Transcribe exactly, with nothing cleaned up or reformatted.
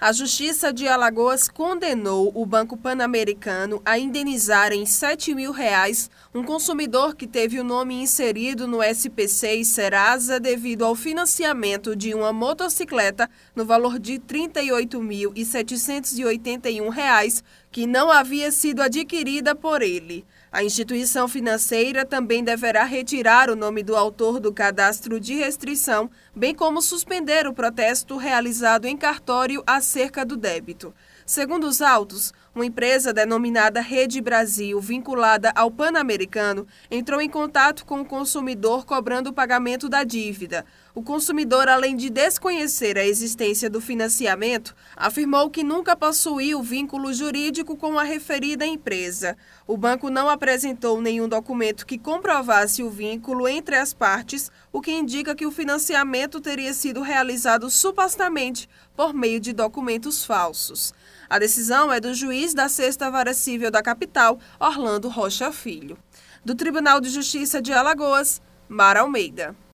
A Justiça de Alagoas condenou o Banco Pan-Americano a indenizar em sete mil reais um consumidor que teve o nome inserido no S P C e Serasa devido ao financiamento de uma motocicleta no valor de trinta e oito mil setecentos e oitenta e um reais que não havia sido adquirida por ele. A instituição financeira também deverá retirar o nome do autor do cadastro de restrição, bem como suspender o protesto realizado em cartório acerca do débito. Segundo os autos, uma empresa denominada Rede Brasil, vinculada ao Pan-Americano, entrou em contato com o consumidor cobrando o pagamento da dívida. O consumidor, além de desconhecer a existência do financiamento, afirmou que nunca possuiu vínculo jurídico com a referida empresa. O banco não apresentou nenhum documento que comprovasse o vínculo entre as partes, o que indica que o financiamento teria sido realizado supostamente por meio de documentos falsos. A decisão é do juiz da Sexta Vara Civil da capital, Orlando Rocha Filho. Do Tribunal de Justiça de Alagoas, Mara Almeida.